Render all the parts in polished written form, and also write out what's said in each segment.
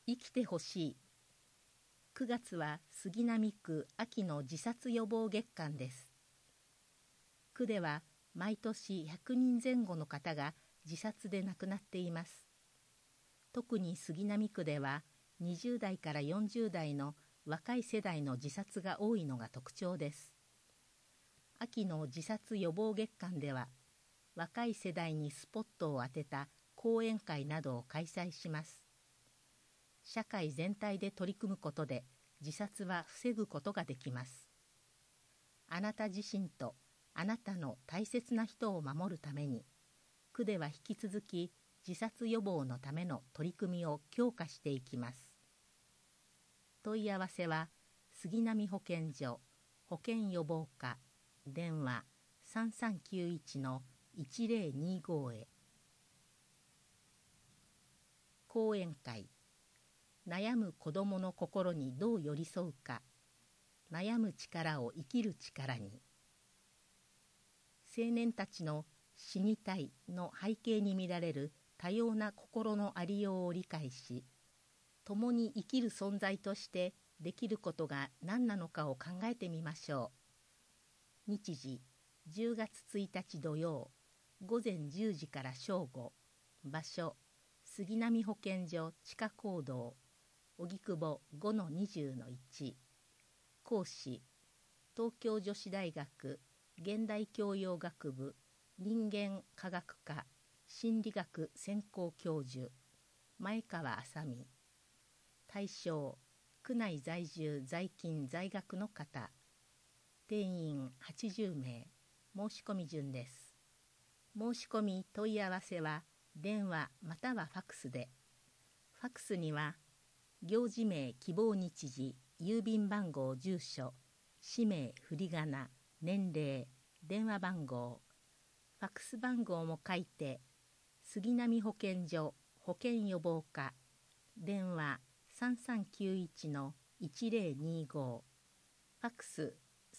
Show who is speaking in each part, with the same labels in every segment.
Speaker 1: 生きてほしい。9月は杉並区秋の自殺予防月間です。区では毎年100人前後の方が自殺で亡くなっています。特に杉並区では20代から40代の若い世代の自殺が多いのが特徴です。秋の自殺予防月間では若い世代にスポットを当てた講演会などを開催します。社会全体で取り組むことで自殺は防ぐことができます。あなた自身とあなたの大切な人を守るために、区では引き続き自殺予防のための取り組みを強化していきます。問い合わせは杉並保健所保健予防課電話3391-1025へ。講演会、悩む子どもの心にどう寄り添うか、悩む力を生きる力に。青年たちの死にたいの背景に見られる多様な心のありようを理解し、共に生きる存在としてできることが何なのかを考えてみましょう。日時10月1日土曜午前10時から正午。場所杉並保健所地下講堂荻窪 5-20-1。講師東京女子大学現代教養学部人間科学科心理学専攻教授前川あさみ。対象区内在住在勤在学の方。定員80名。申し込み順です。申し込み問い合わせは電話またはファクスで。ファクスには行事名希望日時郵便番号住所氏名振り仮名年齢電話番号ファクス番号も書いて杉並保健所保健予防課電話3391-1025ファクス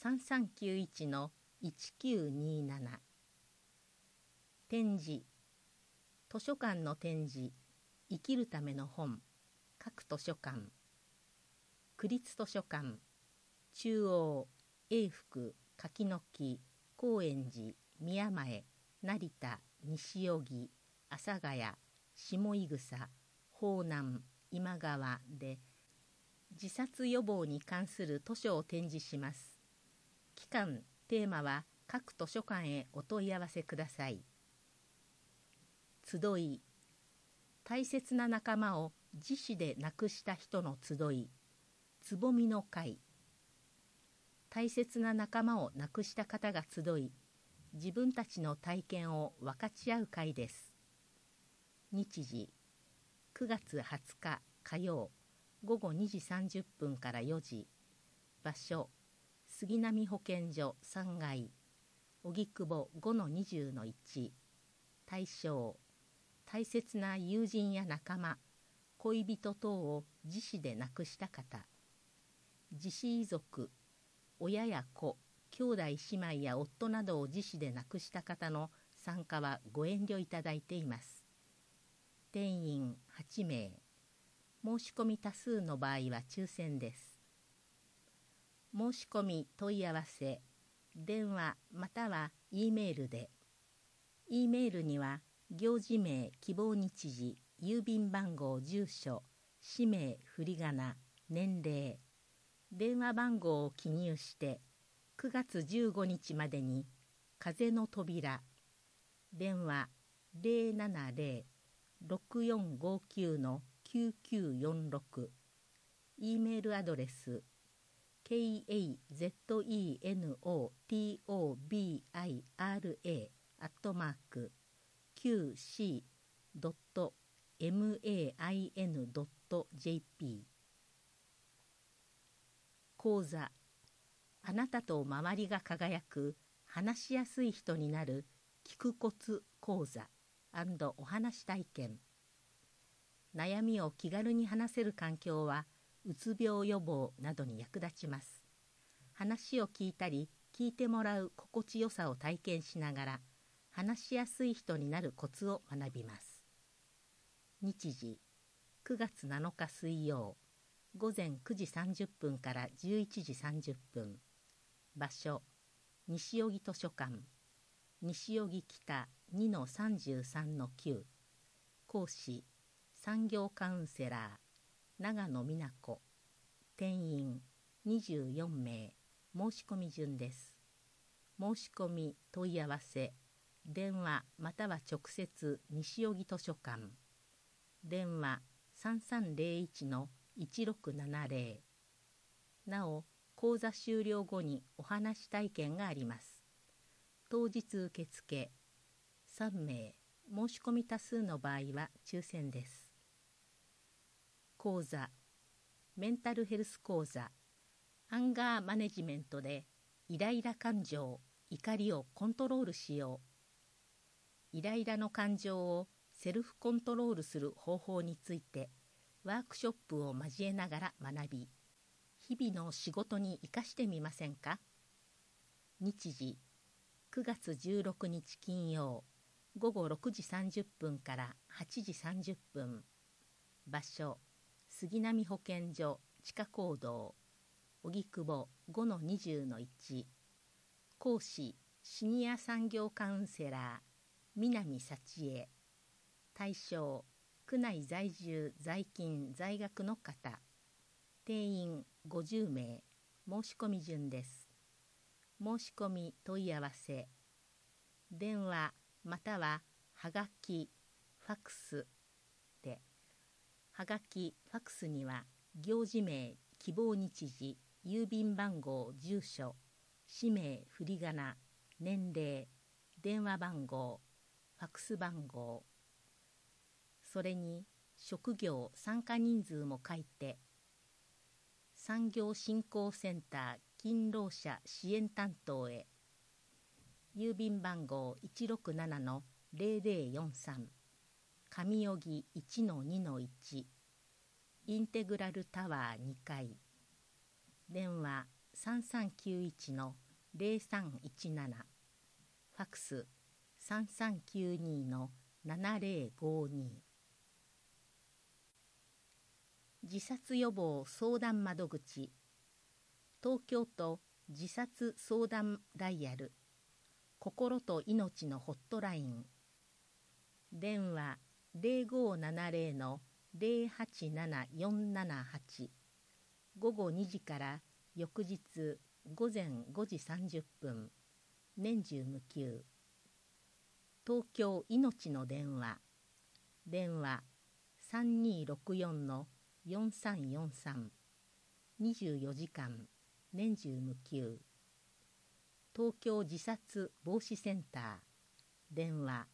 Speaker 1: 3391-1927。展示図書館の展示生きるための本各図書館区立図書館中央永福柿の木高円寺宮前成田西荻阿佐ヶ谷下井草方南今川で自殺予防に関する図書を展示します。期間テーマは各図書館へお問い合わせください。集い大切な仲間を自死で亡くした人の集いつぼみの会。大切な仲間を亡くした方が集い自分たちの体験を分かち合う会です。日時9月20日火曜午後2時30分から4時。場所杉並保健所3階荻窪 5-20-1。対象大切な友人や仲間恋人等を自死で亡くした方。自死遺族親や子兄弟姉妹や夫などを自死で亡くした方の参加はご遠慮いただいています。定員8名。申し込み多数の場合は抽選です。申し込み問い合わせ電話または E メールで。E メールには行事名希望日時郵便番号住所氏名振り仮名年齢電話番号を記入して9月15日までに風の扉電話 070-6459-9946 E メールアドレス kazetobira@qc.main.jp 講座あなたと周りが輝く話しやすい人になる聞くコツ講座&お話体験。悩みを気軽に話せる環境はうつ病予防などに役立ちます。話を聞いたり聞いてもらう心地よさを体験しながら話しやすい人になるコツを学びます。日時 9月7日水曜、午前9時30分から11時30分。場所、西荻図書館、西荻北 2-33-9。講師、産業カウンセラー、長野美奈子。定員、24名。申し込み順です。申し込み問い合わせ、電話または直接西荻図書館。電話3301-1670。なお、講座終了後にお話体験があります。当日受付、3名、申し込み多数の場合は抽選です。講座、メンタルヘルス講座、アンガーマネジメントでイライラ感情、怒りをコントロールしよう。イライラの感情をセルフコントロールする方法についてワークショップを交えながら学び、日々の仕事に生かしてみませんか。日時、9月16日金曜、午後6時30分から8時30分。場所、杉並保健所地下講堂、荻窪 5-20-1。講師、シニア産業カウンセラー、南幸恵。対象、区内在住在勤在学の方。定員50名。申し込み順です。申し込み問い合わせ、電話またははがき、ファクスで、はがき、ファクスには行事名、希望日時、郵便番号、住所、氏名、振り仮名、年齢、電話番号、ファクス番号、それに職業、参加人数も書いて、産業振興センター勤労者支援担当へ。郵便番号 167-0043、上荻 1-2-1、インテグラルタワー2階。電話3391-0317、ファクス3392-7052。自殺予防相談窓口、東京都自殺相談ダイヤル、心と命のホットライン。電話0570-087478。午後2時から翌日午前5時30分。年中無休。東京いのちの電話。電話3264-4343。24時間。年中無休。東京自殺防止センター。電話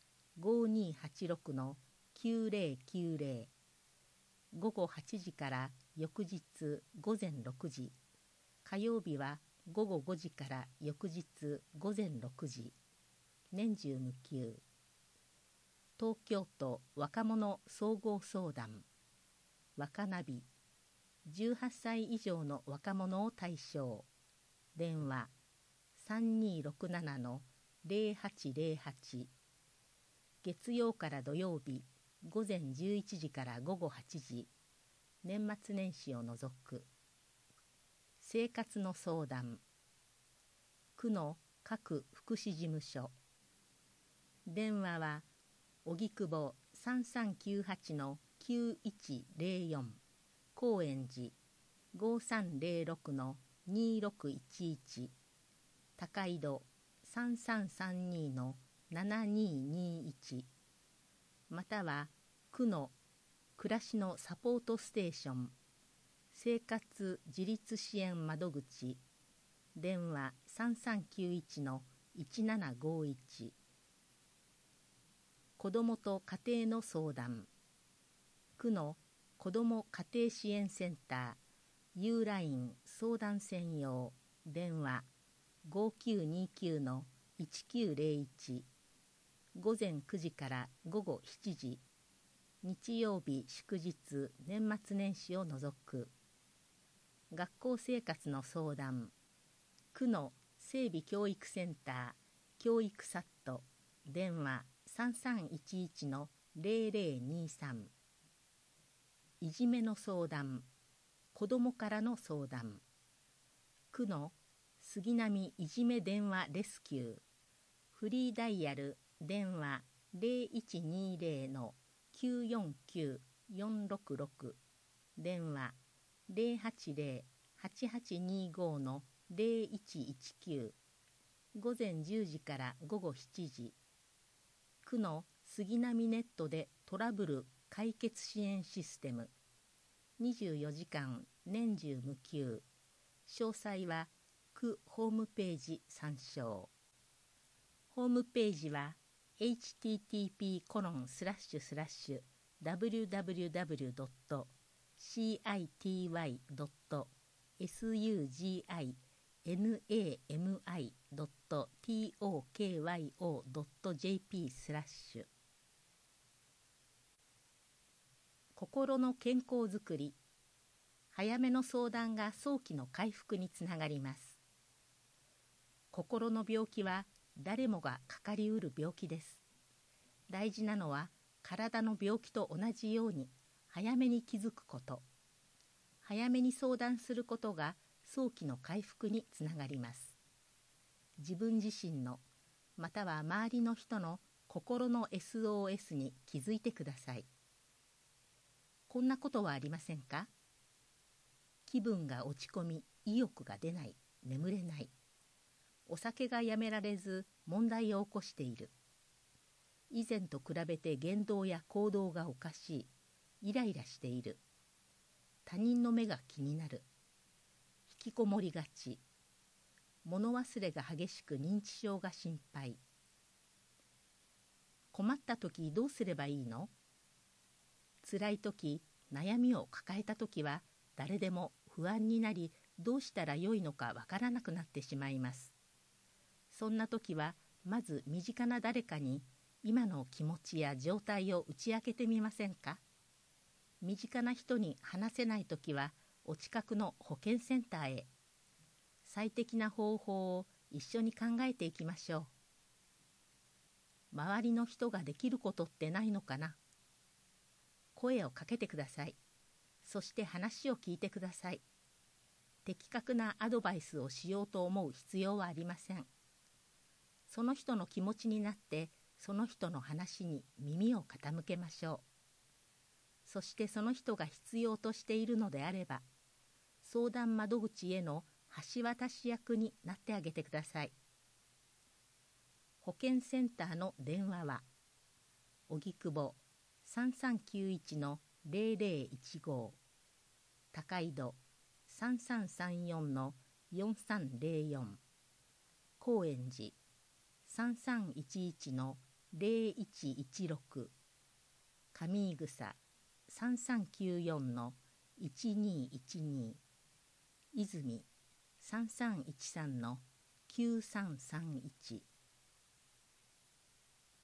Speaker 1: 5286-9090。午後8時から翌日午前6時。火曜日は午後5時から翌日午前6時。年中無休。東京都若者総合相談。若ナビ。18歳以上の若者を対象。電話3267-0808。月曜から土曜日午前11時から午後8時。年末年始を除く。生活の相談。区の各福祉事務所。電話は荻窪3398-9104、高円寺5306-2611、高井戸3332-7221、または区の暮らしのサポートステーション、生活自立支援窓口。電話3391-1751。子どもと家庭の相談。区の子ども家庭支援センター U ライン相談専用。電話5929-1901。午前9時から午後7時。日曜日祝日年末年始を除く。学校生活の相談。区の整備教育センター教育サット。電話3311-0023。 いじめの相談、子どもからの相談、区の杉並いじめ電話レスキュー、フリーダイヤル電話 0120-949-466 電話 080-8825-0119午前10時から午後7時、区の杉並ネットでトラブル解決支援システム、24時間年中無休。詳細は区ホームページ参照。ホームページは http://www.citynami.tokyo.jp/ 心の健康づくり。早めの相談が早期の回復につながります。心の病気は誰もがかかりうる病気です。大事なのは体の病気と同じように早めに気づくこと。早めに相談することが早期の回復につながります。自分自身のまたは周りの人の心の SOS に気づいてください。こんなことはありませんか？気分が落ち込み、意欲が出ない、眠れない。お酒がやめられず問題を起こしている。以前と比べて言動や行動がおかしい。イライラしている。他人の目が気になる。引きこもりがち。物忘れが激しく認知症が心配。困った時どうすればいいの？辛い時、悩みを抱えた時は誰でも不安になり、どうしたらよいのかわからなくなってしまいます。そんな時はまず身近な誰かに今の気持ちや状態を打ち明けてみませんか？身近な人に話せない時はお近くの保健センターへ。最適な方法を一緒に考えていきましょう。周りの人ができることってないのかな？声をかけてください。そして話を聞いてください。的確なアドバイスをしようと思う必要はありません。その人の気持ちになって、その人の話に耳を傾けましょう。そしてその人が必要としているのであれば、相談窓口への橋渡し役になってあげてください。保健センターの電話は、荻窪 3391-0015 高井戸 3334-4304 高円寺 3311-0116 上井草 3394-1212 泉 3313-9331